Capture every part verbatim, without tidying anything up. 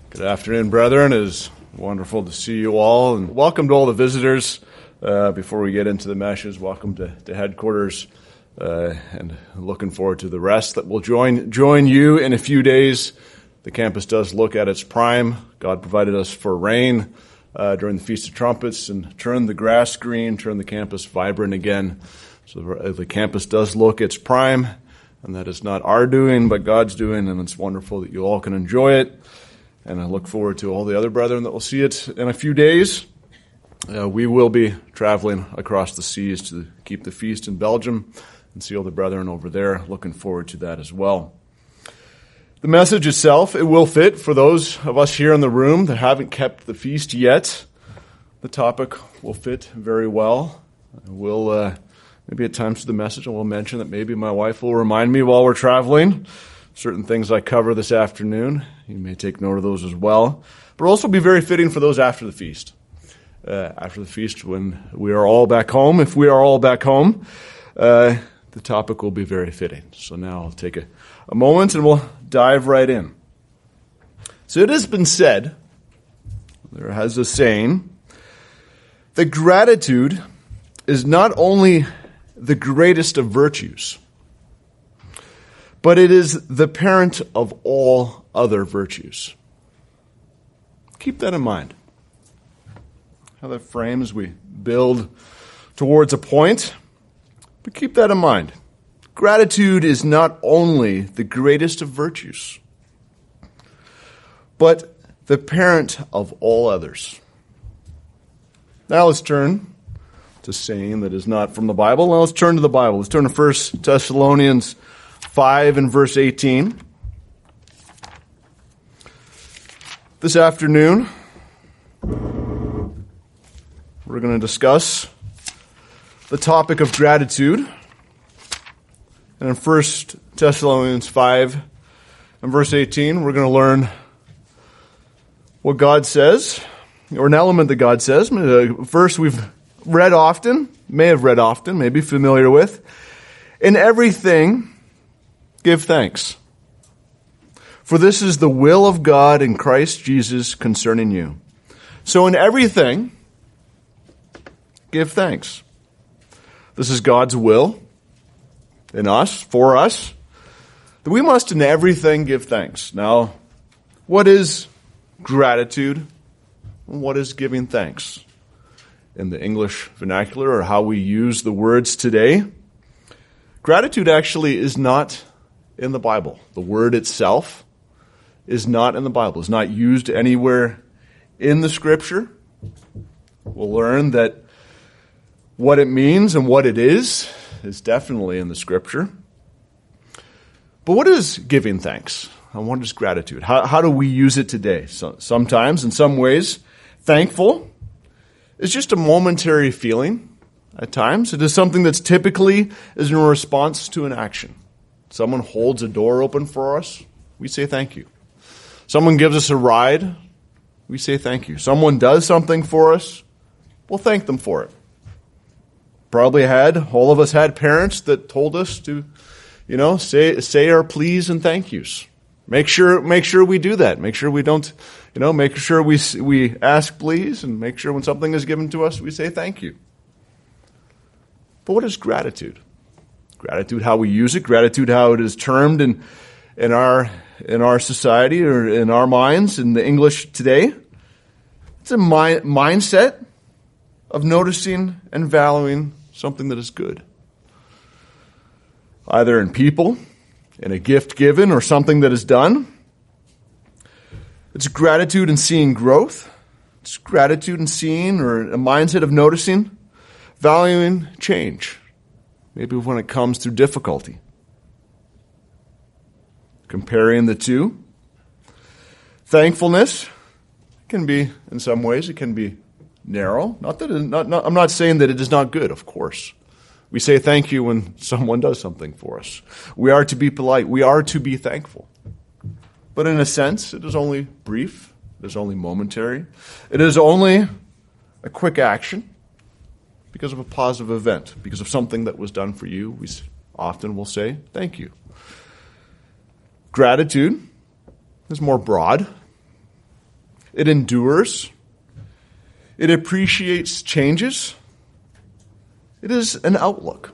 Good afternoon, brethren. It is wonderful to see you all, and welcome to all the visitors. Uh, before we get into the meshes, welcome to, to headquarters, uh, and looking forward to the rest that will join join you in a few days. The campus does look at its prime. God provided us for rain uh, during the Feast of Trumpets and turned the grass green, turned the campus vibrant again. So the, the campus does look its prime, and that is not our doing, but God's doing, and it's wonderful that you all can enjoy it. And I look forward to all the other brethren that will see it in a few days. Uh, we will be traveling across the seas to keep the feast in Belgium and see all the brethren over there. Looking forward to that as well. The message itself, it will fit for those of us here in the room that haven't kept the feast yet. The topic will fit very well. We'll, uh, maybe at times through the message, I will mention that maybe my wife will remind me while we're traveling certain things I cover this afternoon. You may take note of those as well. But also be very fitting for those after the feast. Uh, after the feast, when we are all back home, if we are all back home, uh, the topic will be very fitting. So now I'll take a, a moment and we'll dive right in. So it has been said, there has a saying, that gratitude is not only the greatest of virtues, but it is the parent of all other virtues. Keep that in mind. How that frames, we build towards a point, but keep that in mind. Gratitude is not only the greatest of virtues, but the parent of all others. Now let's turn to saying that is not from the Bible. Now let's turn to the Bible. Let's turn to First Thessalonians five and verse eighteen. This afternoon, we're going to discuss the topic of gratitude. And in First Thessalonians five and verse eighteen, we're going to learn what God says, or an element that God says. A verse we've read often, may have read often, may be familiar with. In everything, give thanks, for this is the will of God in Christ Jesus concerning you. So in everything, give thanks. This is God's will in us, for us, that we must in everything give thanks. Now, what is gratitude and what is giving thanks? In the English vernacular, or how we use the words today, gratitude actually is not in the Bible. The word itself is not in the Bible. It's not used anywhere in the Scripture. We'll learn that what it means and what it is is definitely in the Scripture. But what is giving thanks? And what is gratitude? How, how do we use it today? So, sometimes, in some ways, thankful is just a momentary feeling at times. It is something that's typically is in response to an action. Someone holds a door open for us, we say thank you. Someone gives us a ride, we say thank you. Someone does something for us, we'll thank them for it. Probably had, all of us had parents that told us to, you know, say say our please and thank yous. Make sure make sure we do that. Make sure we don't, you know, make sure we we ask please, and make sure when something is given to us, we say thank you. But what is gratitude? Gratitude, how we use it. Gratitude, how it is termed in in our in our society or in our minds in the English today. It's a mi- mindset of noticing and valuing something that is good, either in people, in a gift given, or something that is done. It's gratitude in seeing growth. It's gratitude in seeing, or a mindset of noticing, valuing change. Maybe when it comes through difficulty. Comparing the two. Thankfulness can be, in some ways, it can be narrow. Not that it, not, not, I'm not saying that it is not good, of course. We say thank you when someone does something for us. We are to be polite. We are to be thankful. But in a sense, it is only brief. It is only momentary. It is only a quick action because of a positive event, because of something that was done for you. We often will say thank you. Gratitude is more broad. It endures. It appreciates changes. It is an outlook.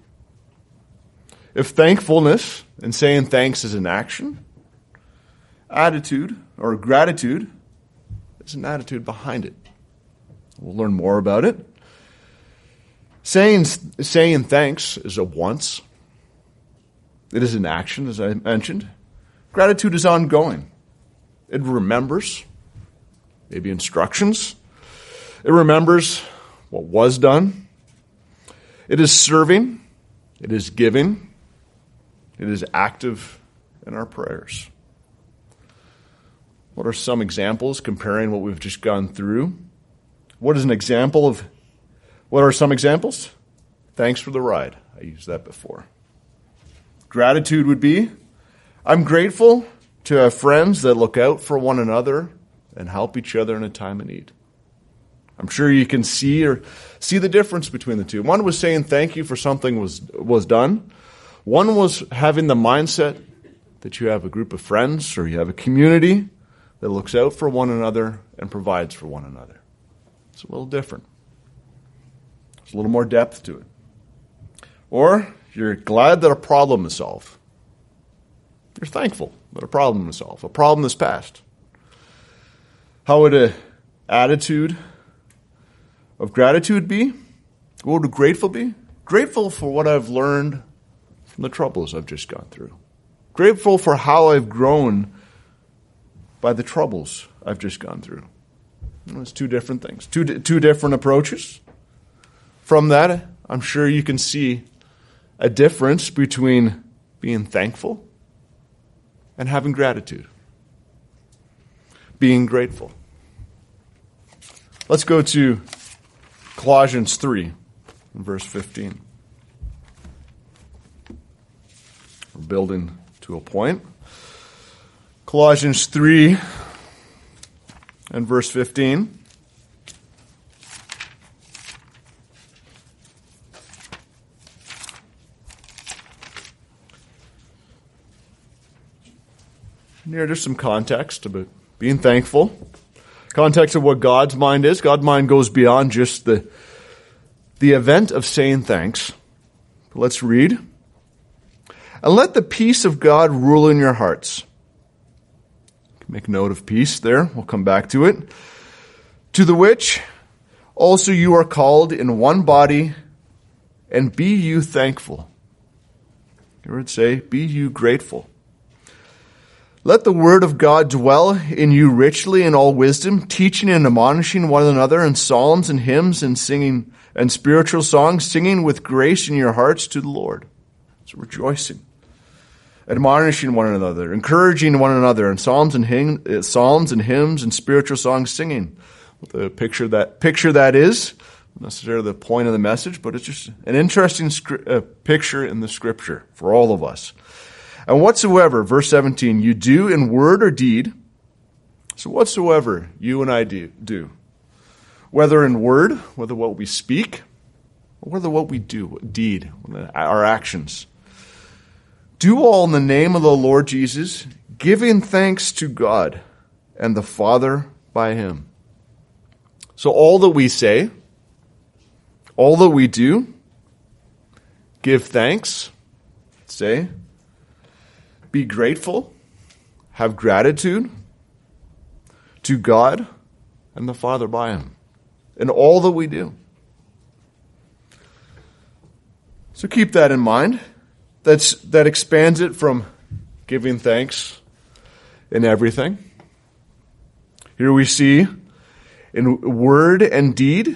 If thankfulness and saying thanks is an action, attitude or gratitude is an attitude behind it. We'll learn more about it. Saying, saying thanks is a once. It is an action, as I mentioned. Gratitude is ongoing. It remembers, maybe instructions. It remembers what was done. It is serving. It is giving. It is active in our prayers. What are some examples comparing what we've just gone through? What is an example of, what are some examples? Thanks for the ride. I used that before. Gratitude would be, I'm grateful to have friends that look out for one another and help each other in a time of need. I'm sure you can see or see the difference between the two. One was saying thank you for something was was done. One was having the mindset that you have a group of friends or you have a community that looks out for one another and provides for one another. It's a little different. There's a little more depth to it. Or you're glad that a problem is solved. You're thankful that a problem is solved. A problem is passed. How would an attitude of gratitude be? What would grateful be? Grateful for what I've learned from the troubles I've just gone through. Grateful for how I've grown by the troubles I've just gone through. It's two different things, two two different approaches. From that, I'm sure you can see a difference between being thankful and having gratitude. Being grateful. Let's go to Colossians three, verse fifteen. We're building to a point. Colossians three and verse fifteen. And here, there's some context about being thankful. Context of what God's mind is. God's mind goes beyond just the, the event of saying thanks. Let's read. And let the peace of God rule in your hearts. Make note of peace there. We'll come back to it. To the which also you are called in one body, and be you thankful. You would say, be you grateful. Let the word of God dwell in you richly in all wisdom, teaching and admonishing one another in psalms and hymns and singing and spiritual songs, singing with grace in your hearts to the Lord. So rejoicing. Admonishing one another, encouraging one another in psalms and hymn, psalms and hymns and spiritual songs, singing. What the picture that picture that is, not necessarily the point of the message, but it's just an interesting scri- uh, picture in the Scripture for all of us. And whatsoever, verse seventeen, you do in word or deed. So whatsoever you and I do, do, whether in word, whether what we speak, or whether what we do, deed, our actions. Do all in the name of the Lord Jesus, giving thanks to God and the Father by him. So all that we say, all that we do, give thanks, say, be grateful, have gratitude to God and the Father by him in all that we do. So keep that in mind. That's, that expands it from giving thanks in everything. Here we see in word and deed,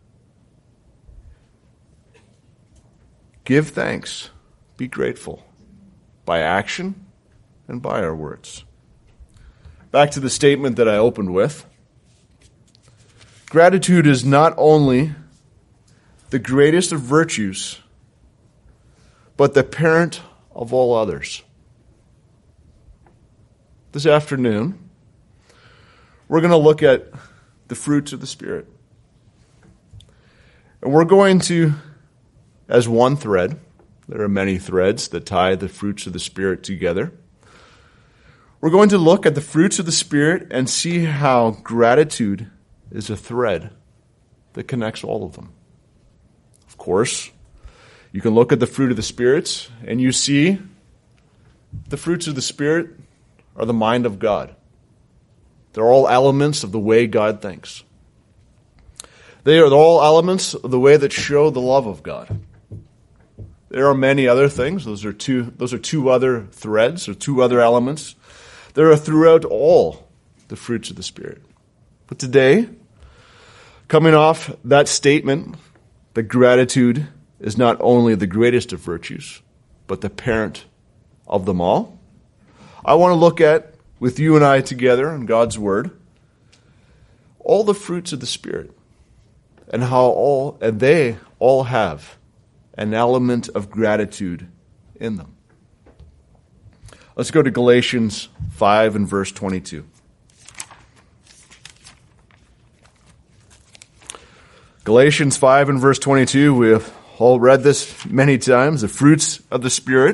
give thanks, be grateful, by action and by our words. Back to the statement that I opened with. Gratitude is not only the greatest of virtues, but the parent of all others. This afternoon, we're going to look at the fruits of the Spirit. And we're going to, as one thread, there are many threads that tie the fruits of the Spirit together. We're going to look at the fruits of the Spirit and see how gratitude is a thread that connects all of them. Of course, you can look at the fruit of the Spirit and you see the fruits of the Spirit are the mind of God. They're all elements of the way God thinks. They are all elements of the way that show the love of God. There are many other things. Those are two, those are two other threads or two other elements. There are throughout all the fruits of the Spirit. But today, coming off that statement that gratitude is not only the greatest of virtues, but the parent of them all, I want to look at, with you and I together in God's Word, all the fruits of the Spirit and how all, and they all have an element of gratitude in them. Let's go to Galatians five and verse twenty-two. Galatians five and verse twenty-two, we have all read this many times, the fruits of the Spirit.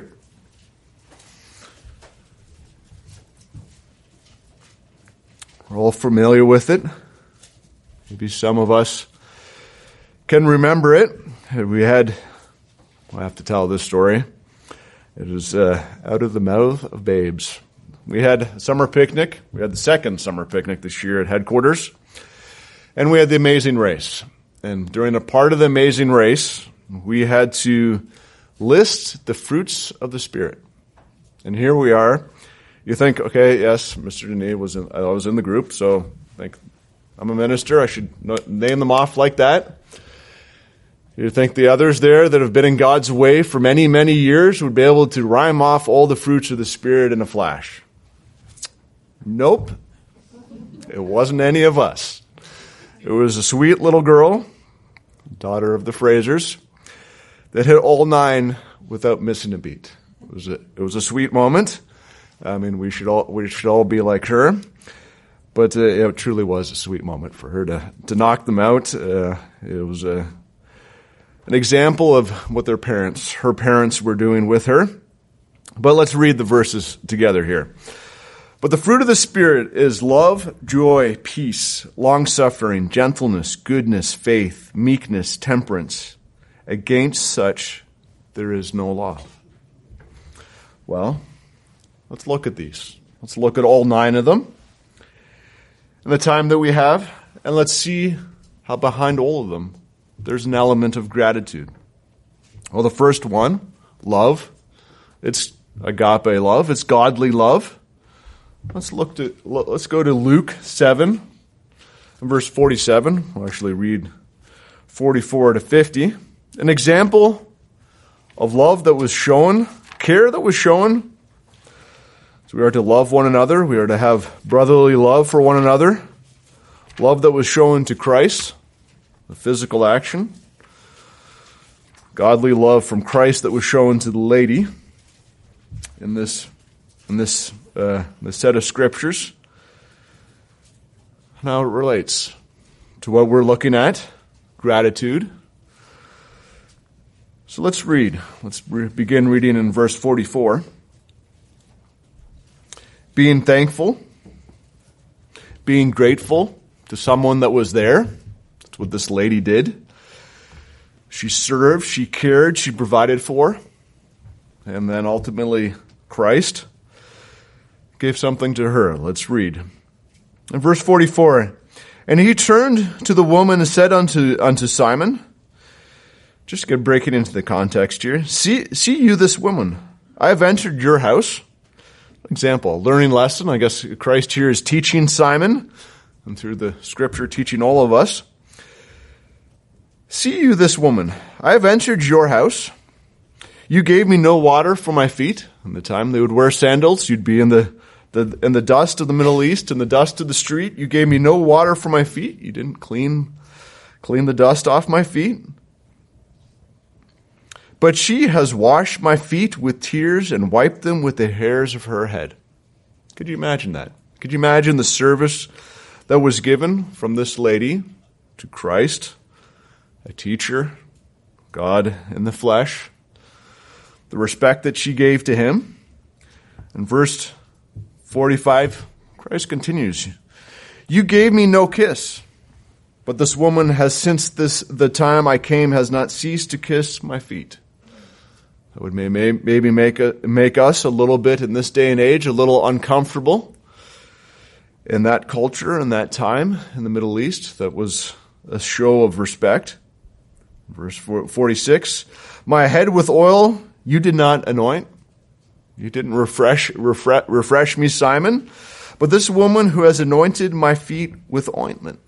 We're all familiar with it. Maybe some of us can remember it. We had, I have to tell this story. It was uh, out of the mouth of babes. We had a summer picnic. We had the second summer picnic this year at headquarters. And we had the Amazing Race. And during a part of the Amazing Race, we had to list the fruits of the Spirit. And here we are. You think, okay, yes, Mister Denis was in, I was in the group, so I think I'm a minister. I should name them off like that. You think the others there that have been in God's way for many, many years would be able to rhyme off all the fruits of the Spirit in a flash. Nope. It wasn't any of us. It was a sweet little girl, daughter of the Frasers, that hit all nine without missing a beat. It was a, it was a sweet moment. I mean, we should all we should all be like her. But uh, it truly was a sweet moment for her to, to knock them out. Uh, it was a An example of what their parents, her parents were doing with her. But let's read the verses together here. But the fruit of the Spirit is love, joy, peace, long-suffering, gentleness, goodness, faith, meekness, temperance. Against such there is no law. Well, let's look at these. Let's look at all nine of them in the time that we have, and let's see how behind all of them there's an element of gratitude. Well, the first one, love. It's agape love. It's godly love. Let's look to let's go to Luke seven, and verse forty-seven. We'll actually read forty-four to fifty. An example of love that was shown, care that was shown. So we are to love one another. We are to have brotherly love for one another. Love that was shown to Christ. The physical action. Godly love from Christ that was shown to the lady in this in this, uh, this set of scriptures. And how it relates to what we're looking at, gratitude. So let's read. Let's re- begin reading in verse forty-four. Being thankful, being grateful to someone that was there. What this lady did. She served, she cared, she provided for. And then ultimately Christ gave something to her. Let's read. In verse forty-four, and he turned to the woman and said unto, unto Simon, just get breaking into the context here. See, see you this woman. I have entered your house. Example, learning lesson. I guess Christ here is teaching Simon, and through the scripture teaching all of us. See you this woman, I have entered your house. You gave me no water for my feet. In the time they would wear sandals, you'd be in the, the in the dust of the Middle East, in the dust of the street. You gave me no water for my feet. You didn't clean, clean the dust off my feet. But she has washed my feet with tears and wiped them with the hairs of her head. Could you imagine that? Could you imagine the service that was given from this lady to Christ? A teacher, God in the flesh, the respect that she gave to him. In verse forty-five, Christ continues, you gave me no kiss, but this woman has since this the time I came has not ceased to kiss my feet. That would may, may, maybe make, a, make us a little bit in this day and age a little uncomfortable in that culture and that time in the Middle East. That was a show of respect. Verse forty-six, my head with oil you did not anoint. You didn't refresh, refresh, refresh me, Simon, but this woman who has anointed my feet with ointment.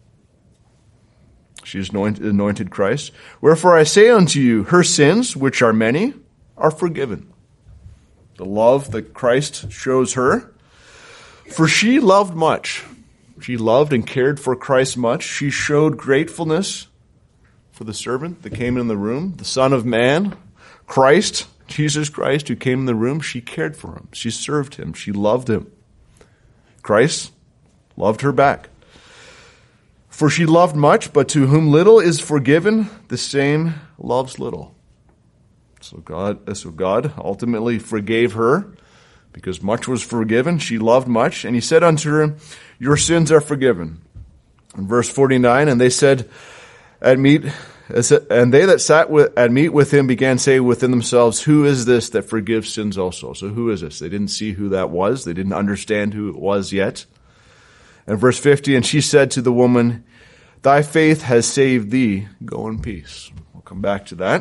She has anointed, anointed Christ. Wherefore I say unto you, her sins, which are many, are forgiven. The love that Christ shows her. For she loved much. She loved and cared for Christ much. She showed gratefulness for the servant that came in the room, the Son of Man, Christ, Jesus Christ, who came in the room. She cared for him. She served him. She loved him. Christ loved her back. For she loved much, but to whom little is forgiven, the same loves little. So God, so God ultimately forgave her because much was forgiven. She loved much. And he said unto her, your sins are forgiven. In verse forty-nine, and they said at meat, and they that sat with, at meat with him began saying within themselves, who is this that forgives sins also? So who is this? They didn't see who that was. They didn't understand who it was yet. And verse fifty, and she said to the woman, thy faith has saved thee. Go in peace. We'll come back to that.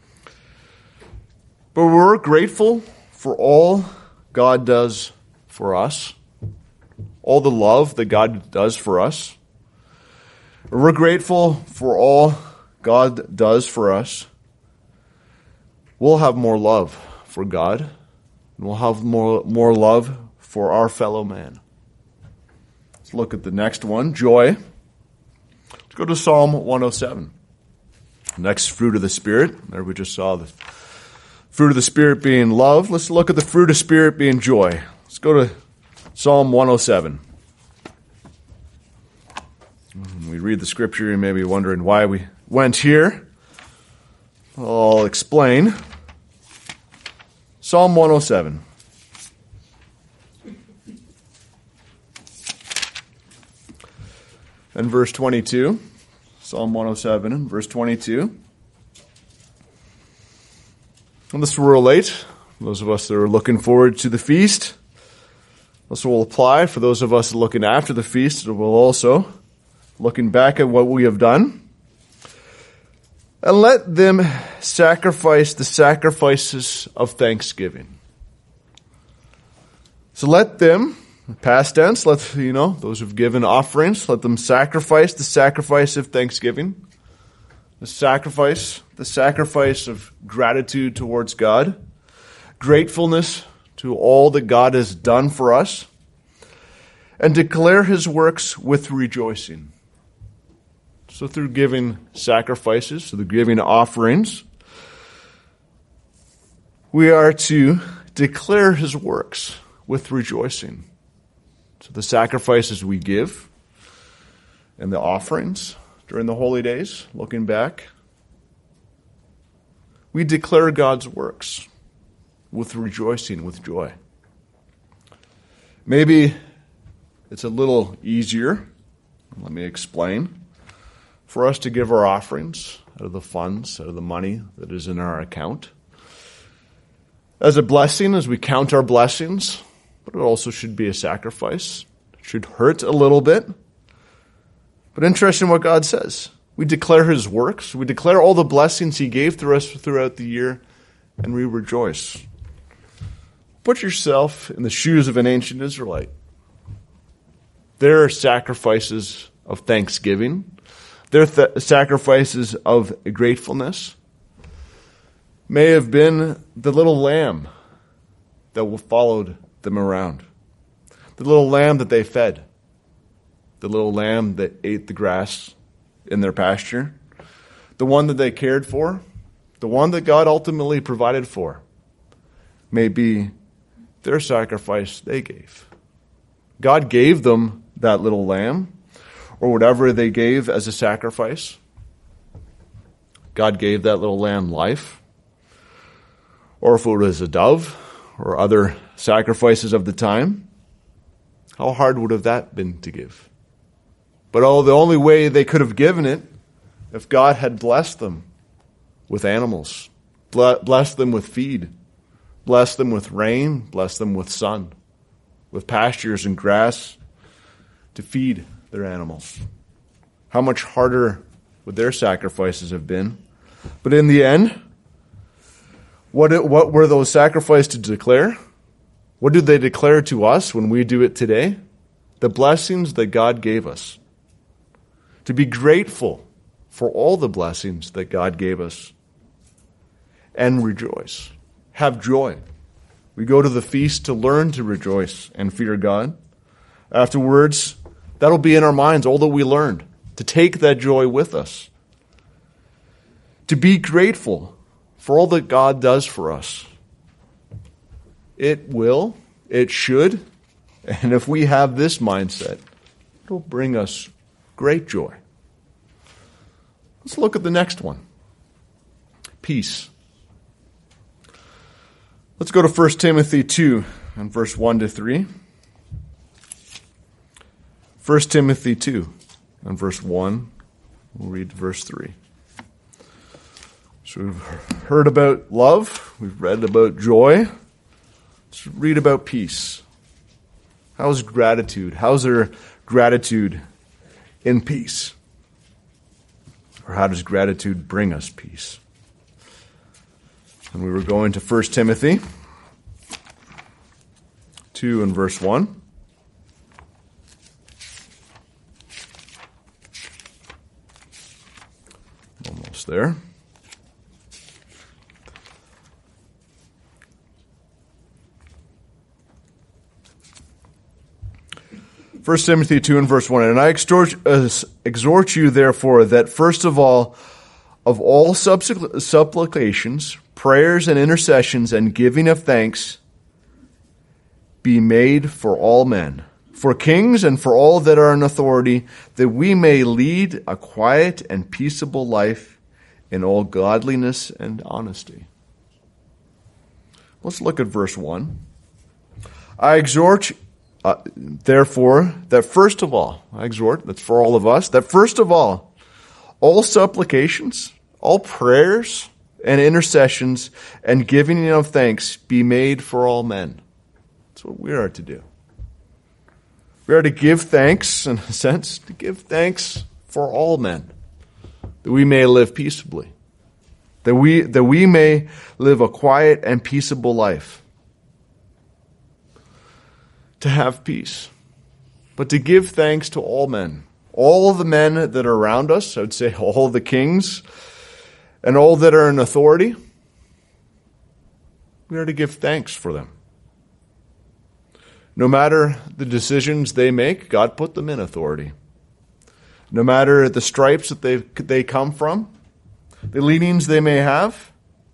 But we're grateful for all God does for us, all the love that God does for us. We're grateful for all God does for us. We'll have more love for God, and we'll have more, more love for our fellow man. Let's look at the next one, joy. Let's go to Psalm one oh seven. Next fruit of the Spirit. There we just saw the fruit of the Spirit being love. Let's look at the fruit of the Spirit being joy. Let's go to Psalm one oh seven. When we read the scripture, you may be wondering why we went here. I'll explain. Psalm one oh seven. And verse twenty-two. Psalm one oh seven and verse twenty-two. And this will relate. Those of us that are looking forward to the feast. This will apply for those of us looking after the feast. It will also, looking back at what we have done. And let them sacrifice the sacrifices of thanksgiving. So let them, past tense, let, you know, those who've given offerings, let them sacrifice the sacrifice of thanksgiving. The sacrifice, the sacrifice of gratitude towards God. Gratefulness to all that God has done for us. And declare his works with rejoicing. So through giving sacrifices, through giving offerings, we are to declare his works with rejoicing. So the sacrifices we give and the offerings during the holy days, looking back, we declare God's works with rejoicing, with joy. Maybe it's a little easier, let me explain, for us to give our offerings out of the funds, out of the money that is in our account. As a blessing, as we count our blessings, but it also should be a sacrifice. It should hurt a little bit. But interesting what God says. We declare his works. We declare all the blessings he gave through us throughout the year, and we rejoice. Put yourself in the shoes of an ancient Israelite. Their sacrifices of thanksgiving, their th- sacrifices of gratefulness may have been the little lamb that followed them around. The little lamb that they fed. The little lamb that ate the grass in their pasture. The one that they cared for. The one that God ultimately provided for. May be their sacrifice they gave. God gave them that little lamb, or whatever they gave as a sacrifice. God gave that little lamb life. Or if it was a dove, or other sacrifices of the time. How hard would have that been to give? But oh, the only way they could have given it, if God had blessed them with animals, blessed them with feed, blessed them with rain, blessed them with sun, with pastures and grass to feed their animals. How much harder would their sacrifices have been? But in the end, what, it, what were those sacrifices to declare? What do they declare to us when we do it today? The blessings that God gave us. To be grateful for all the blessings that God gave us. And rejoice. Have joy. We go to the feast to learn to rejoice and fear God. Afterwards, that'll be in our minds, all that we learned. To take that joy with us. To be grateful for all that God does for us. It will, it should, and if we have this mindset, it will bring us great joy. Let's look at the next one. Peace. Let's go to First Timothy two and verse one to three. First Timothy two and verse one. We'll read verse three. So we've heard about love. We've read about joy. Let's read about peace. How's gratitude? How's there gratitude in peace? Or how does gratitude bring us peace? And we were going to First Timothy two and verse one. Almost there. First Timothy two and verse one. And I exhort, uh, exhort you, therefore, that first of all, of all supplications, prayers, and intercessions, and giving of thanks, be made for all men, for kings and for all that are in authority, that we may lead a quiet and peaceable life in all godliness and honesty. Let's look at verse one. I exhort Uh, therefore, that first of all, I exhort, that's for all of us, that first of all, all supplications, all prayers and intercessions and giving of thanks be made for all men. That's what we are to do. We are to give thanks, in a sense, to give thanks for all men, that we may live peaceably, that we, that we may live a quiet and peaceable life. To have peace, but to give thanks to all men, all the men that are around us, I would say all the kings and all that are in authority, we are to give thanks for them. No matter the decisions they make, God put them in authority. No matter the stripes that they they come from, the leanings they may have.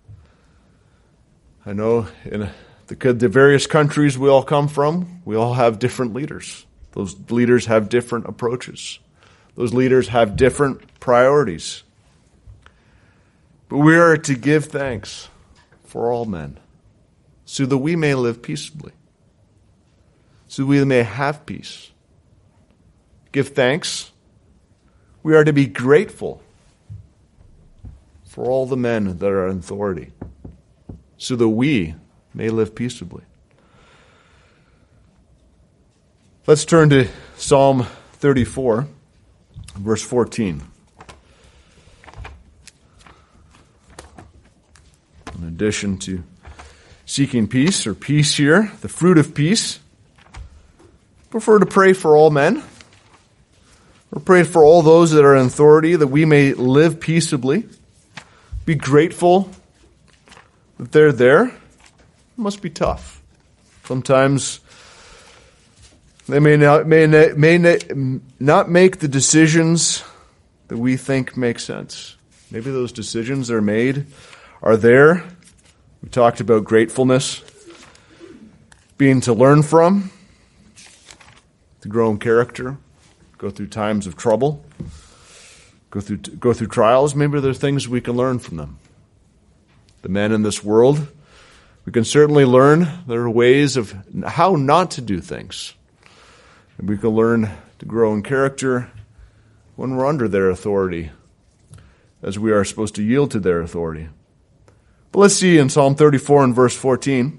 I know in The, the various countries we all come from, we all have different leaders. Those leaders have different approaches. Those leaders have different priorities. But we are to give thanks for all men, so that we may live peaceably, so we may have peace. Give thanks. We are to be grateful for all the men that are in authority, so that we may live peaceably. Let's turn to Psalm thirty-four, verse fourteen. In addition to seeking peace, or peace here, the fruit of peace, prefer to pray for all men. Or pray for all those that are in authority, that we may live peaceably. Be grateful that they're there. It must be tough. Sometimes they may not may may not make the decisions that we think make sense. Maybe those decisions that are made are there. We talked about gratefulness being to learn from, to grow in character, go through times of trouble, go through go through trials. Maybe there are things we can learn from them. The men in this world, we can certainly learn there are ways of how not to do things. And we can learn to grow in character when we're under their authority, as we are supposed to yield to their authority. But let's see in Psalm thirty-four and verse fourteen,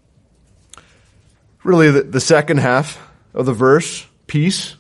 really the, the second half of the verse, peace.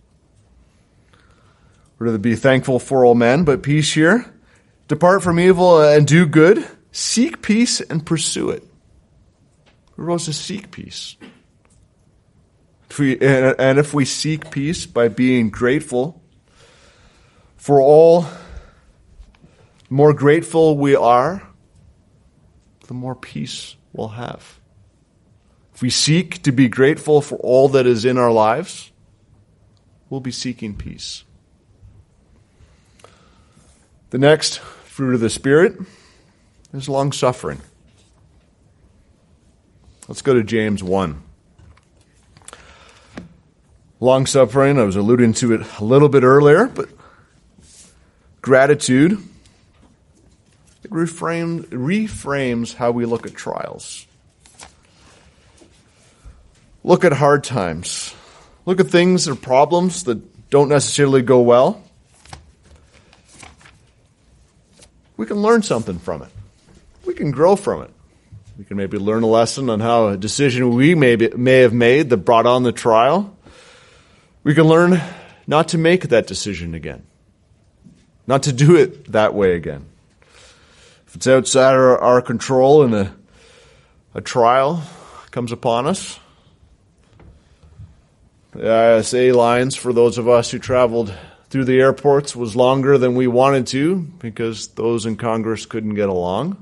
We're to be thankful for all men, but peace here. Depart from evil and do good. Seek peace and pursue it. We're supposed to seek peace. If we, and if we seek peace by being grateful for all, the more grateful we are, the more peace we'll have. If we seek to be grateful for all that is in our lives, we'll be seeking peace. The next fruit of the Spirit is long-suffering. Let's go to James one. Long-suffering, I was alluding to it a little bit earlier, but gratitude, it reframes, reframes how we look at trials. Look at hard times. Look at things or problems that don't necessarily go well. We can learn something from it. We can grow from it. We can maybe learn a lesson on how a decision we may, be, may have made that brought on the trial. We can learn not to make that decision again. Not to do it that way again. If it's outside our, our control and a, a trial comes upon us, the I S A lines for those of us who traveled through the airports was longer than we wanted to because those in Congress couldn't get along.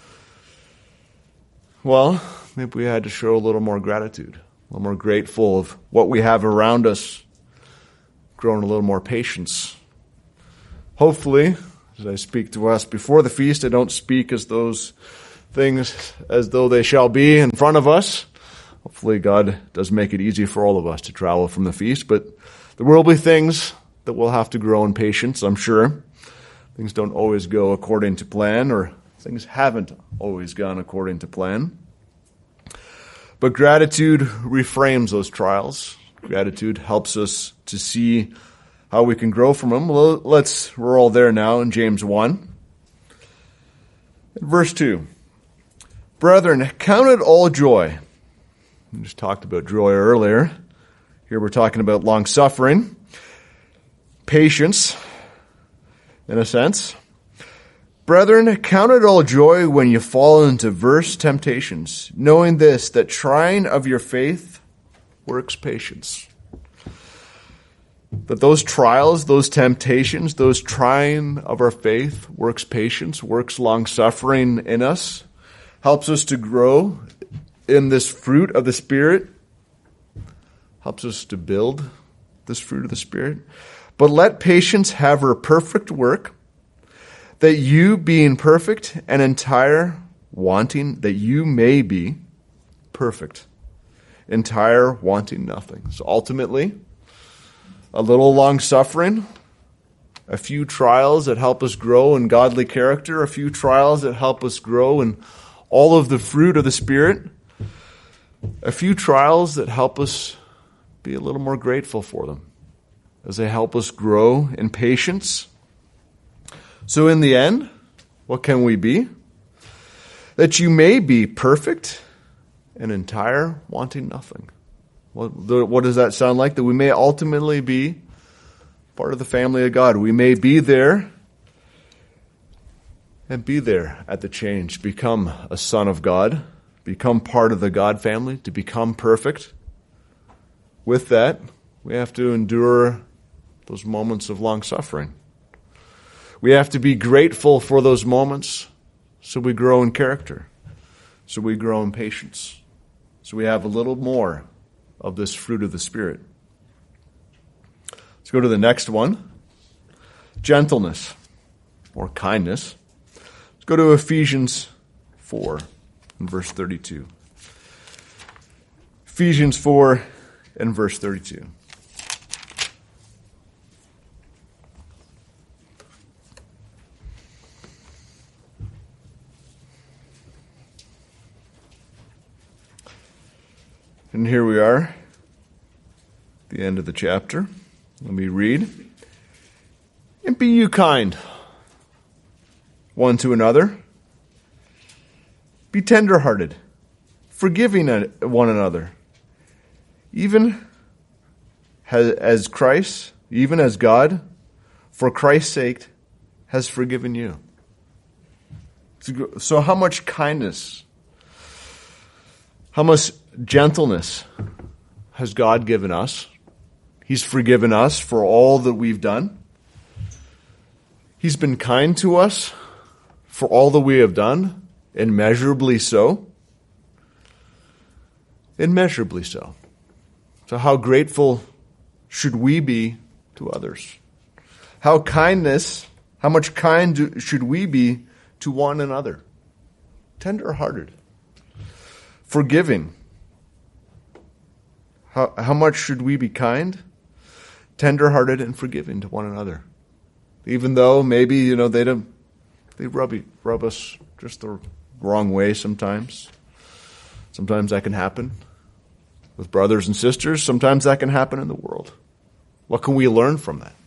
Well, maybe we had to show a little more gratitude, a little more grateful of what we have around us, growing a little more patience. Hopefully, as I speak to us before the feast, I don't speak as those things as though they shall be in front of us. Hopefully God does make it easy for all of us to travel from the feast, but there will be things that we'll have to grow in patience, I'm sure. Things don't always go according to plan, or things haven't always gone according to plan. But gratitude reframes those trials. Gratitude helps us to see how we can grow from them. Well, let's, we're all there now in James one. Verse two. Brethren, count it all joy. We just talked about joy earlier. Here we're talking about long-suffering, patience, in a sense. Brethren, count it all joy when you fall into diverse temptations, knowing this, that trying of your faith works patience. That those trials, those temptations, those trying of our faith works patience, works long-suffering in us, helps us to grow in this fruit of the Spirit, helps us to build this fruit of the Spirit. But let patience have her perfect work, that you being perfect and entire, wanting, that you may be perfect, entire, wanting nothing. So ultimately, a little long-suffering, a few trials that help us grow in godly character, a few trials that help us grow in all of the fruit of the Spirit, a few trials that help us be a little more grateful for them as they help us grow in patience. So in the end, what can we be? That you may be perfect and entire, wanting nothing. What, what does that sound like? That we may ultimately be part of the family of God. We may be there and be there at the change, become a son of God, become part of the God family, to become perfect. With that, we have to endure those moments of long suffering. We have to be grateful for those moments so we grow in character, so we grow in patience, so we have a little more of this fruit of the Spirit. Let's go to the next one. Gentleness or kindness. Let's go to Ephesians four and verse thirty-two. Ephesians four and verse thirty-two. And here we are. the end of the chapter. Let me read. And be you kind one to another. Be tender-hearted, forgiving one another, even as Christ, even as God, for Christ's sake, has forgiven you. So how much kindness, how much gentleness has God given us? He's forgiven us for all that we've done. He's been kind to us for all that we have done, immeasurably so. Immeasurably so. So how grateful should we be to others? How kindness, how much kind do, should we be to one another? Tender-hearted. Forgiving. How, how much should we be kind? Tender-hearted and forgiving to one another. Even though maybe, you know, they don't, they rub, rub us just the wrong way sometimes. Sometimes that can happen with brothers and sisters. Sometimes that can happen in the world. What can we learn from that?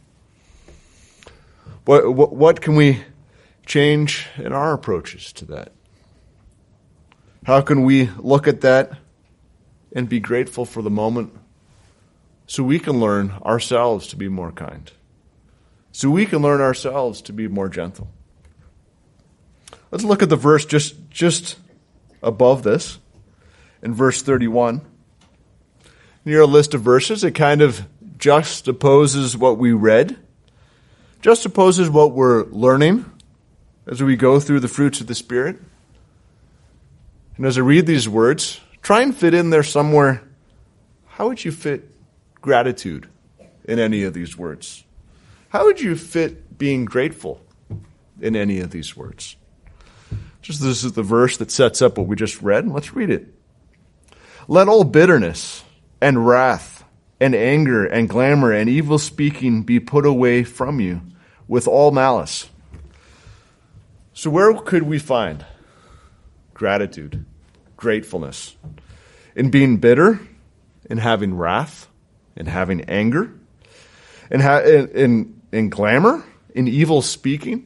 What, what, what can we change in our approaches to that? How can we look at that and be grateful for the moment so we can learn ourselves to be more kind? So we can learn ourselves to be more gentle. Let's look at the verse just, just above this, in verse thirty-one. Near a list of verses, it kind of juxtaposes what we read, juxtaposes what we're learning as we go through the fruits of the Spirit. And as I read these words, try and fit in there somewhere, how would you fit gratitude in any of these words? How would you fit being grateful in any of these words? Just this is the verse that sets up what we just read. Let's read it. Let all bitterness and wrath and anger and clamor and evil speaking be put away from you with all malice. So where could we find gratitude, gratefulness? In being bitter, in having wrath, in having anger, in, ha- in, in, in clamor, in evil speaking,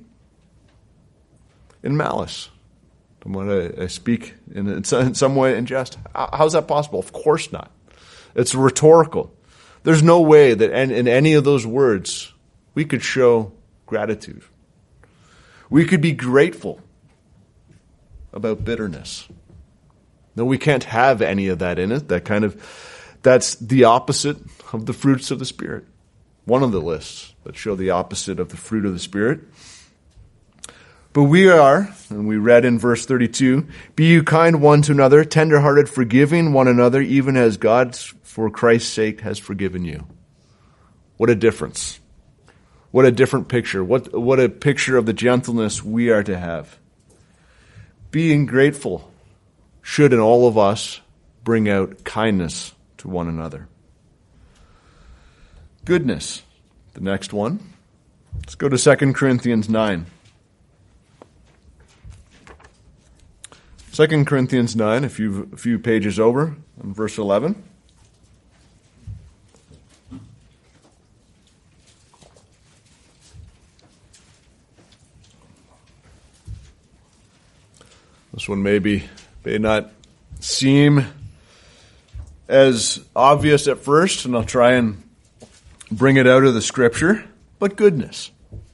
in malice. When I, I speak in, in some way in jest, how's that possible? Of course not. It's rhetorical. There's no way that in, in any of those words we could show gratitude. We could be grateful about bitterness. No, we can't have any of that in it. That kind of, that's the opposite of the fruits of the Spirit. One of the lists that show the opposite of the fruit of the Spirit. But we are, and we read in verse thirty-two, be you kind one to another, tenderhearted, forgiving one another, even as God, for Christ's sake, has forgiven you. What a difference. What a different picture. What, what a picture of the gentleness we are to have. Being grateful should in all of us bring out kindness to one another. Goodness, the next one. Let's go to Second Corinthians nine. Second Corinthians nine, a few, a few pages over, in verse eleven. This one maybe may not seem as obvious at first, and I'll try and bring it out of the Scripture, but goodness.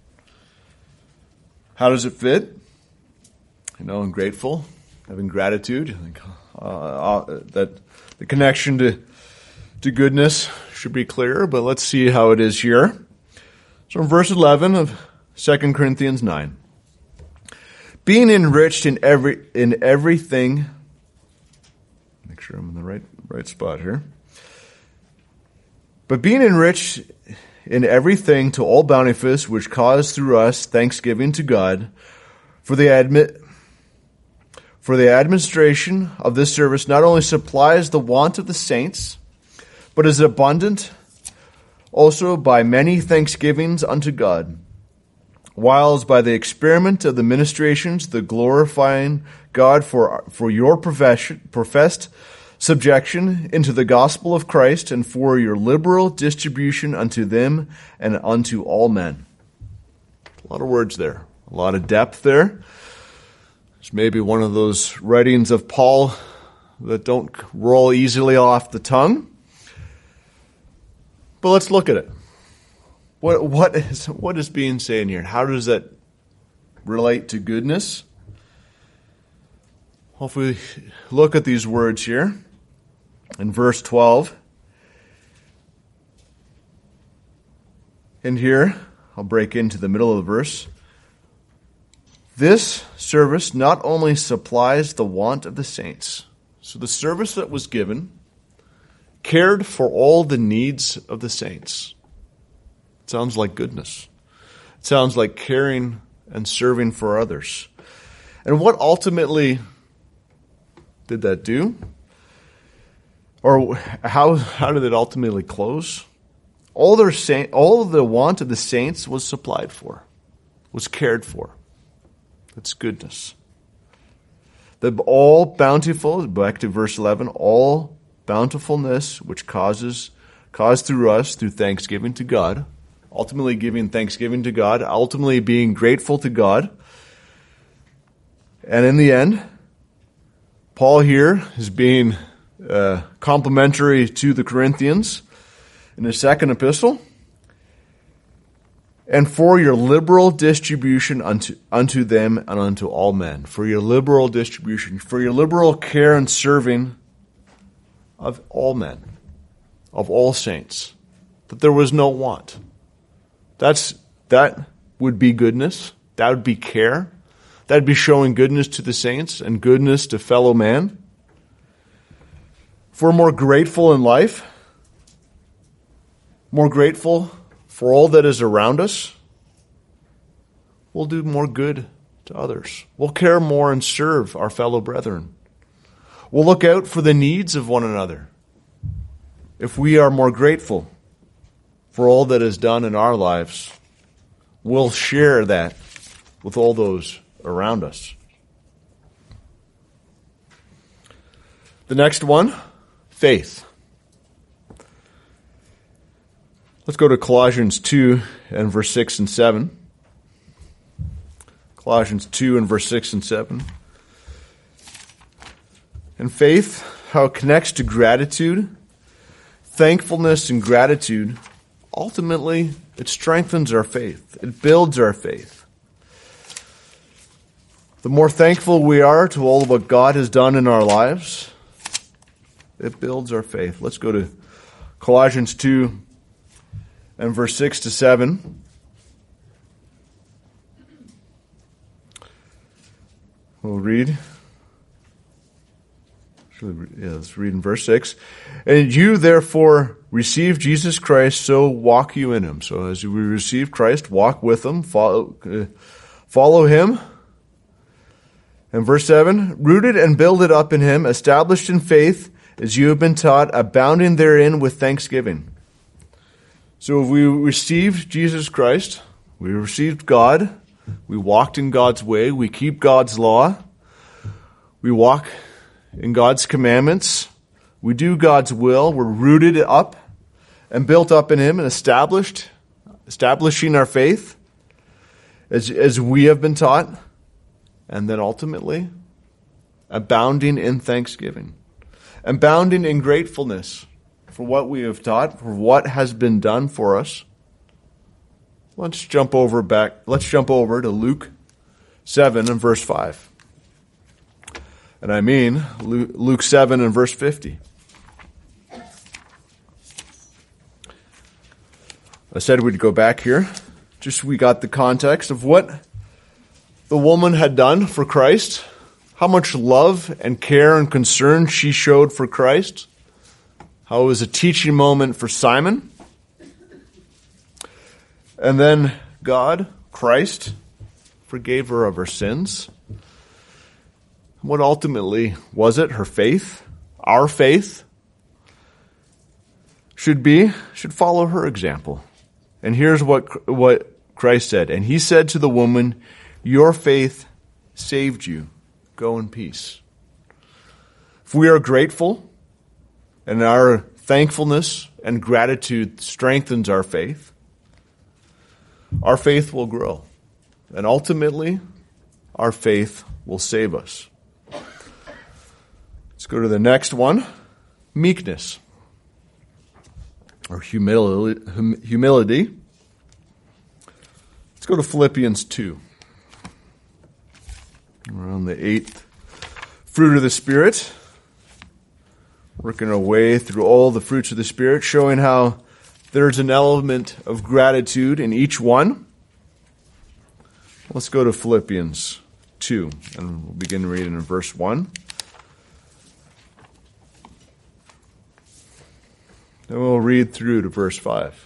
How does it fit? You know, I'm grateful. Having gratitude, I think uh, uh, that the connection to to goodness should be clear, but let's see how it is here. So in verse eleven of Second Corinthians nine, being enriched in every in everything, make sure I'm in the right right spot here. But being enriched in everything to all bountifulness, which cause through us thanksgiving to God, for the admit. For the administration of this service not only supplies the want of the saints, but is abundant also by many thanksgivings unto God, whiles by the experiment of the ministrations, the glorifying God for, for your profession, professed subjection into the gospel of Christ, and for your liberal distribution unto them and unto all men. A lot of words there, a lot of depth there. It's maybe one of those writings of Paul that don't roll easily off the tongue. But let's look at it. What, what is, what is being said here? How does that relate to goodness? Well, if we look at these words here, in verse twelve, and here, I'll break into the middle of the verse. This service not only supplies the want of the saints, so the service that was given cared for all the needs of the saints. It sounds like goodness. It sounds like caring and serving for others. And what ultimately did that do? Or how how did it ultimately close? All their saint, all of the want of the saints was supplied for, was cared for. That's goodness. The all bountiful, back to verse eleven, all bountifulness which causes caused through us through thanksgiving to God, ultimately giving thanksgiving to God, ultimately being grateful to God. And in the end, Paul here is being uh, complimentary to the Corinthians in his second epistle. And for your liberal distribution unto, unto them and unto all men. For your liberal distribution, for your liberal care and serving of all men, of all saints, that there was no want. That's, that would be goodness. That would be care. That would be showing goodness to the saints and goodness to fellow man. If we're more grateful in life, more grateful for all that is around us, we'll do more good to others. We'll care more and serve our fellow brethren. We'll look out for the needs of one another. If we are more grateful for all that is done in our lives, we'll share that with all those around us. The next one, faith. Let's go to Colossians two and verse six and seven. Colossians two and verse six and seven. And faith, how it connects to gratitude, thankfulness and gratitude, ultimately it strengthens our faith. It builds our faith. The more thankful we are to all of what God has done in our lives, it builds our faith. Let's go to Colossians two and verse six to seven. We'll read. Yeah, let's read in verse six. And you therefore receive Jesus Christ, so walk you in him. So as we receive Christ, walk with him, follow, uh, follow him. And verse seven, rooted and builded up in him, established in faith, as you have been taught, abounding therein with thanksgiving. So if we received Jesus Christ, we received God, we walked in God's way, we keep God's law, we walk in God's commandments, we do God's will, we're rooted up and built up in him and established, establishing our faith as, as we have been taught, and then ultimately abounding in thanksgiving, abounding in gratefulness for what we have taught, for what has been done for us. Let's jump over back. Let's jump over to Luke seven and verse five. And I mean Luke seven and verse fifty. I said we'd go back here. Just we got the context of what the woman had done for Christ, how much love and care and concern she showed for Christ, how it was a teaching moment for Simon. And then God, Christ, forgave her of her sins. What ultimately was it? Her faith, our faith, should be, should follow her example. And here's what, what Christ said. And he said to the woman, your faith saved you. Go in peace. If we are grateful and our thankfulness and gratitude strengthens our faith, our faith will grow. And ultimately, our faith will save us. Let's go to the next one, meekness, or humility. humility. Let's go to Philippians two. We're on the eighth fruit of the Spirit, working our way through all the fruits of the Spirit, showing how there's an element of gratitude in each one. Let's go to Philippians two, and we'll begin reading in verse one. Then we'll read through to verse five.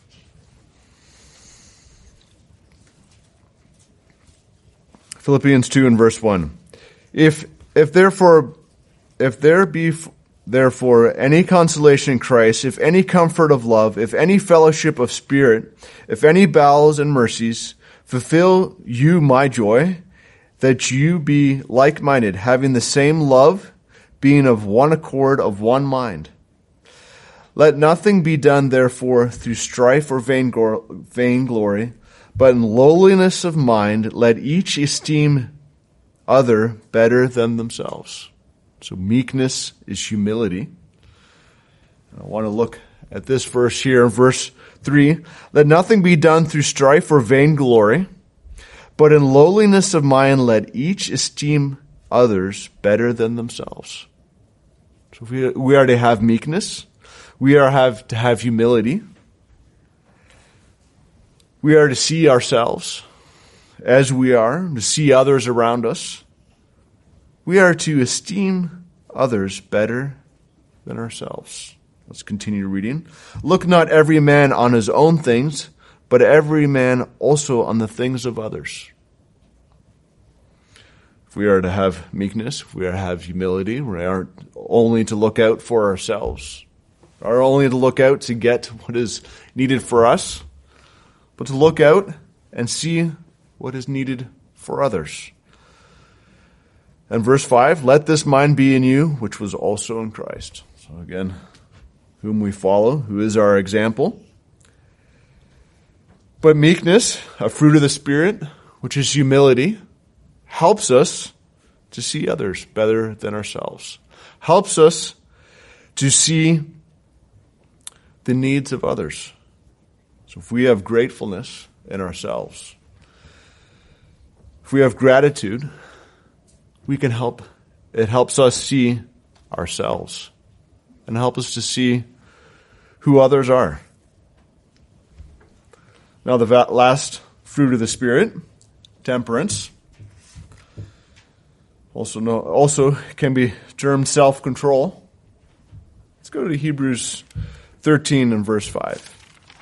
Philippians two and verse one. If if therefore if there be therefore any consolation in Christ, if any comfort of love, if any fellowship of spirit, if any bowels and mercies, fulfill you my joy, that you be like-minded, having the same love, being of one accord, of one mind. Let nothing be done, therefore, through strife or vainglory, but in lowliness of mind, let each esteem other better than themselves. So meekness is humility. I want to look at this verse here, verse three. Let nothing be done through strife or vainglory, but in lowliness of mind, let each esteem others better than themselves. So we, we are to have meekness. We are have to have humility. We are to see ourselves as we are, to see others around us. We are to esteem others better than ourselves. Let's continue reading. Look not every man on his own things, but every man also on the things of others. If we are to have meekness, if we are to have humility, we aren't only to look out for ourselves, are only to look out to get what is needed for us, but to look out and see what is needed for others. And verse five, let this mind be in you, which was also in Christ. So again, whom we follow, who is our example. But meekness, a fruit of the Spirit, which is humility, helps us to see others better than ourselves. Helps us to see the needs of others. So if we have gratefulness in ourselves, if we have gratitude, we can help, it helps us see ourselves and help us to see who others are. Now the last fruit of the Spirit, temperance, also know, also can be termed self-control. Let's go to Hebrews thirteen and verse five.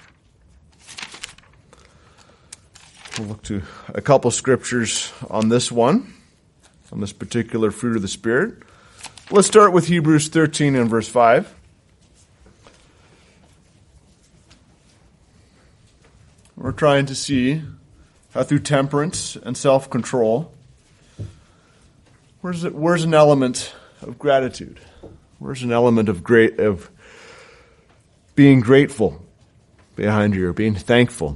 We'll look to a couple scriptures on this one, on this particular fruit of the Spirit. Let's start with Hebrews thirteen and verse five. We're trying to see how through temperance and self-control, where's it, where's an element of gratitude? Where's an element of great of being grateful behind here, being thankful?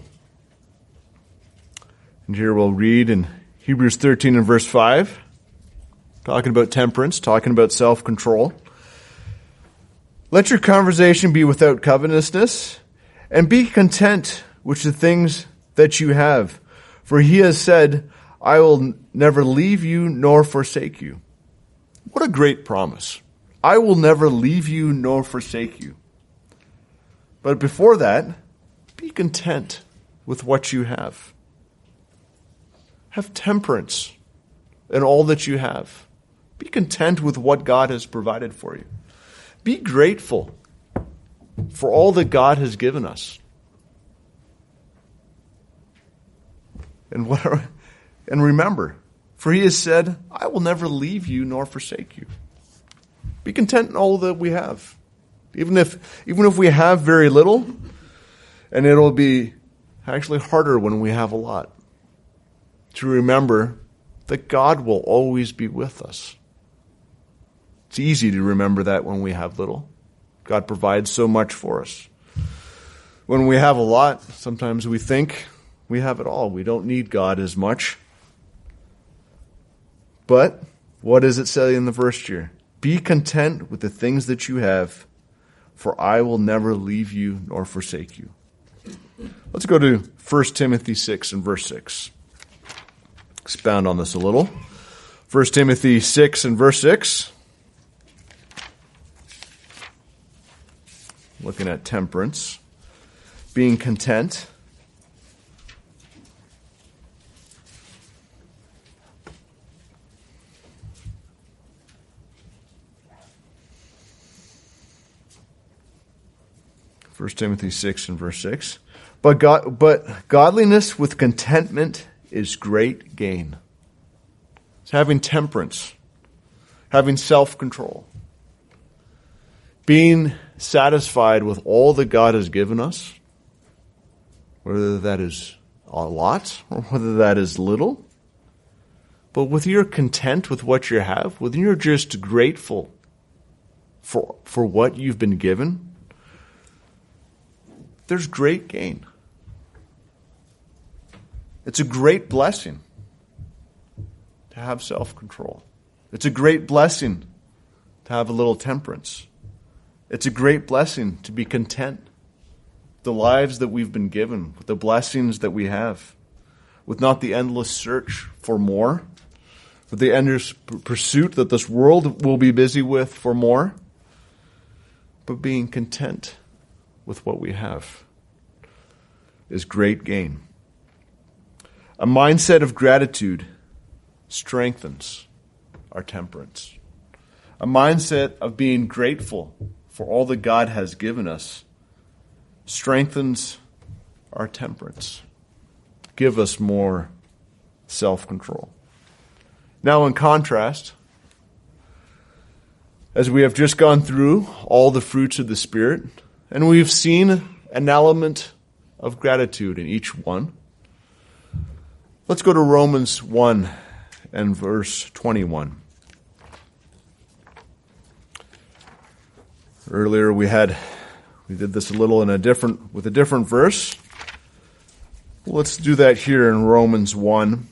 And here we'll read in Hebrews thirteen and verse five, talking about temperance, talking about self-control. Let your conversation be without covetousness, and be content with the things that you have. For he has said, I will never leave you nor forsake you. What a great promise. I will never leave you nor forsake you. But before that, be content with what you have. Have temperance in all that you have. Be content with what God has provided for you. Be grateful for all that God has given us. And what are, and remember, for he has said, I will never leave you nor forsake you. Be content in all that we have. Even if even if we have very little, and it'll be actually harder when we have a lot, to remember that God will always be with us. It's easy to remember that when we have little. God provides so much for us. When we have a lot, sometimes we think we have it all. We don't need God as much. But what does it say in the verse here? Be content with the things that you have, for I will never leave you nor forsake you. Let's go to First Timothy six and verse six. Expound on this a little. First Timothy six and verse six. Looking at temperance. Being content. First Timothy six and verse six. But God, but godliness with contentment is great gain. It's having temperance, having self-control, being satisfied with all that God has given us, whether that is a lot or whether that is little. But when you're content with what you have, when you're just grateful for, for what you've been given, there's great gain. It's a great blessing to have self-control. It's a great blessing to have a little temperance. It's a great blessing to be content. The lives that we've been given, with the blessings that we have, with not the endless search for more, with the endless pursuit that this world will be busy with for more, but being content with what we have is great gain. A mindset of gratitude strengthens our temperance. A mindset of being grateful for all that God has given us strengthens our temperance. Give us more self-control. Now, in contrast, as we have just gone through all the fruits of the Spirit, and we've seen an element of gratitude in each one, let's go to Romans one and verse twenty-one. Earlier we had, we did this a little in a different, with a different verse. Let's do that here in Romans one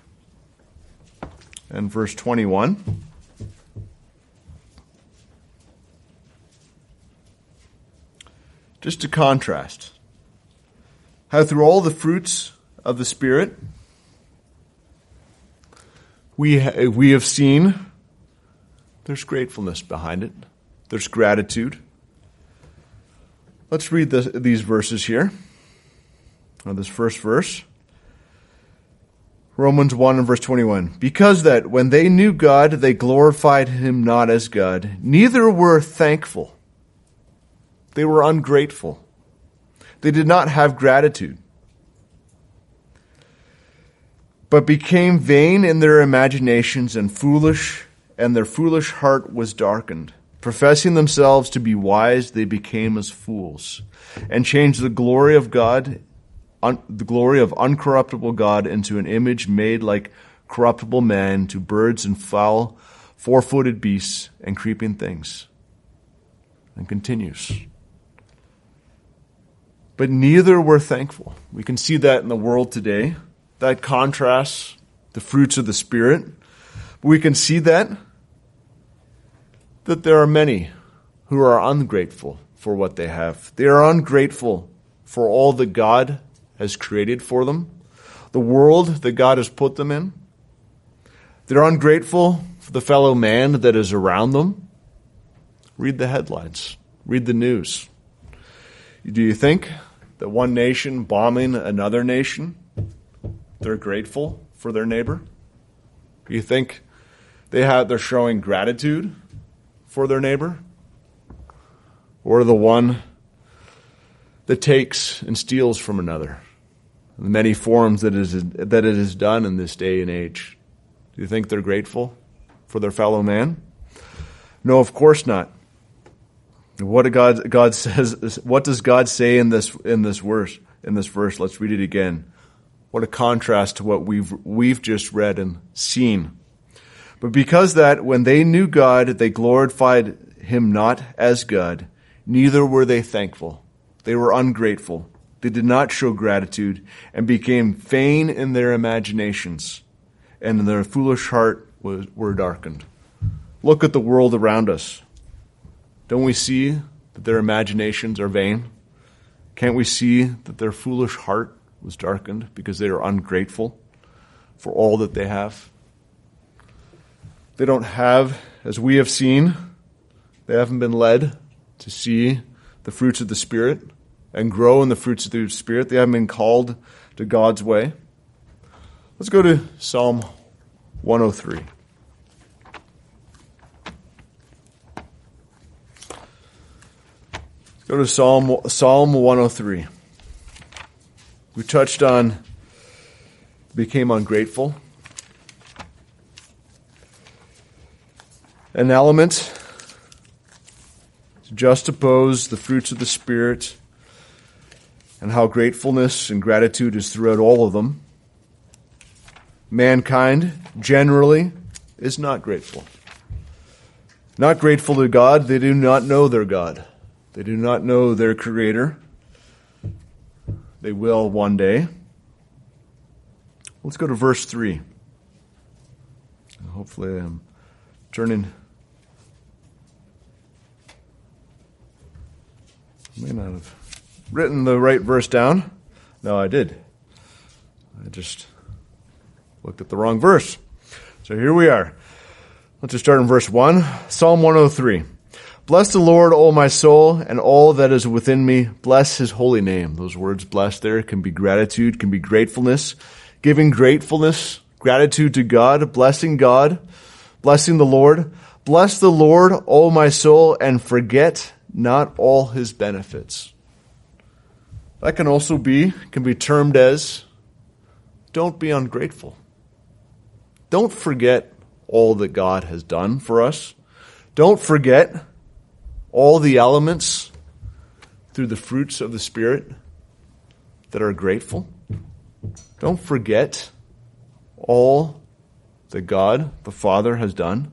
and verse twenty-one. Just to contrast how through all the fruits of the Spirit, we ha- we have seen there's gratefulness behind it. There's gratitude. Let's read this, these verses here. Or this first verse. Romans one and verse twenty-one. Because that when they knew God, they glorified him not as God, neither were thankful. They were ungrateful. They did not have gratitude, but became vain in their imaginations and foolish, and their foolish heart was darkened. Professing themselves to be wise, they became as fools, and changed the glory of God, un, the glory of uncorruptible God, into an image made like corruptible man, to birds and fowl, four-footed beasts, and creeping things. And continues. But neither were thankful. We can see that in the world today. That contrasts the fruits of the Spirit. But we can see that, that there are many who are ungrateful for what they have. They are ungrateful for all that God has created for them, the world that God has put them in. They're ungrateful for the fellow man that is around them. Read the headlines. Read the news. Do you think that one nation bombing another nation, they're grateful for their neighbor? Do you think they have, they're showing gratitude for their neighbor? Or the one that takes and steals from another? The many forms that it is, that it is done in this day and age. Do you think they're grateful for their fellow man? No, of course not. What do God God says? What does God say in this in this verse? In this verse, let's read it again. What a contrast to what we've we've just read and seen. But because that when they knew God, they glorified him not as God, neither were they thankful. They were ungrateful. They did not show gratitude and became vain in their imaginations, and their foolish heart was, were darkened. Look at the world around us. Don't we see that their imaginations are vain? Can't we see that their foolish heart was darkened because they are ungrateful for all that they have? They don't have, as we have seen, they haven't been led to see the fruits of the Spirit and grow in the fruits of the Spirit. They haven't been called to God's way. Let's go to Psalm one oh three. Let's go to Psalm, Psalm one oh three. We touched on became ungrateful. An element to juxtapose the fruits of the Spirit and how gratefulness and gratitude is throughout all of them. Mankind generally is not grateful. Not grateful to God. They do not know their God. They do not know their Creator. They will one day. Let's go to verse three. Hopefully I'm turning. I may not have written the right verse down. No, I did. I just looked at the wrong verse. So here we are. Let's just start in verse one. Psalm one oh three. Bless the Lord, O my soul, and all that is within me. Bless his holy name. Those words blessed there can be gratitude, can be gratefulness. Giving gratefulness, gratitude to God, blessing God, blessing the Lord. Bless the Lord, O my soul, and forget not all his benefits. That can also be, can be termed as, don't be ungrateful. Don't forget all that God has done for us. Don't forget all the elements through the fruits of the Spirit that are grateful. Don't forget all that God, the Father, has done.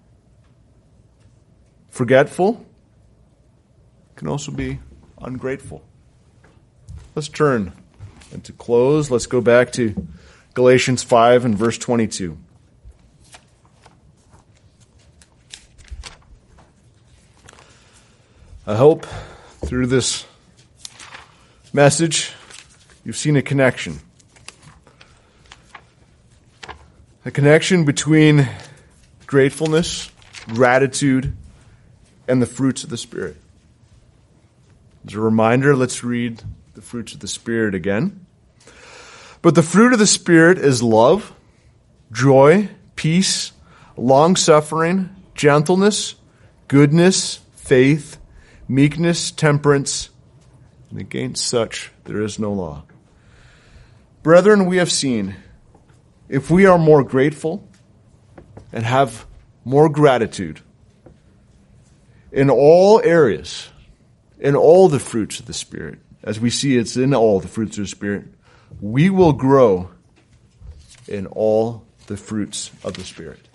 Forgetful can also be ungrateful. Let's turn and to close. Let's go back to Galatians five and verse twenty-two. I hope through this message you've seen a connection. A connection between gratefulness, gratitude, and the fruits of the Spirit. As a reminder, let's read the fruits of the Spirit again. But the fruit of the Spirit is love, joy, peace, long-suffering, gentleness, goodness, faith, meekness, temperance, and against such there is no law. Brethren, we have seen, if we are more grateful and have more gratitude in all areas, in all the fruits of the Spirit, as we see it's in all the fruits of the Spirit, we will grow in all the fruits of the Spirit.